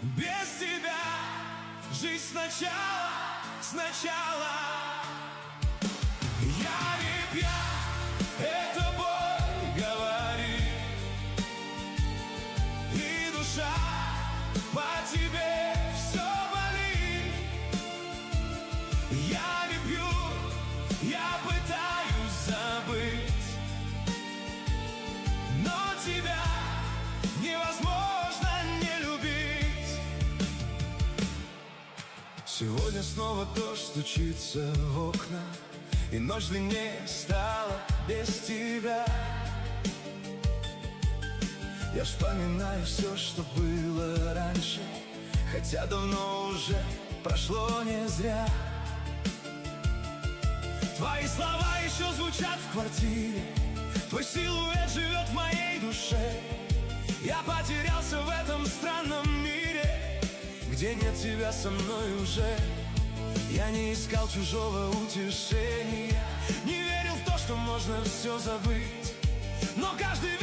Без тебя жизнь сначала. Я не пьян, это боль говорит, и душа по тебе все болит. Я не пью, я пытаюсь забыть, но тебя невозможно не любить. Сегодня снова дождь стучится в окна, и ночь длиннее стала без тебя. Я вспоминаю все, что было раньше, хотя давно уже прошло не зря. Твои слова еще звучат в квартире, твой силуэт живет в моей душе. Я потерялся в этом странном мире, где нет тебя со мной уже. Я не искал чужого утешения, не верил в то, что можно все забыть, но каждый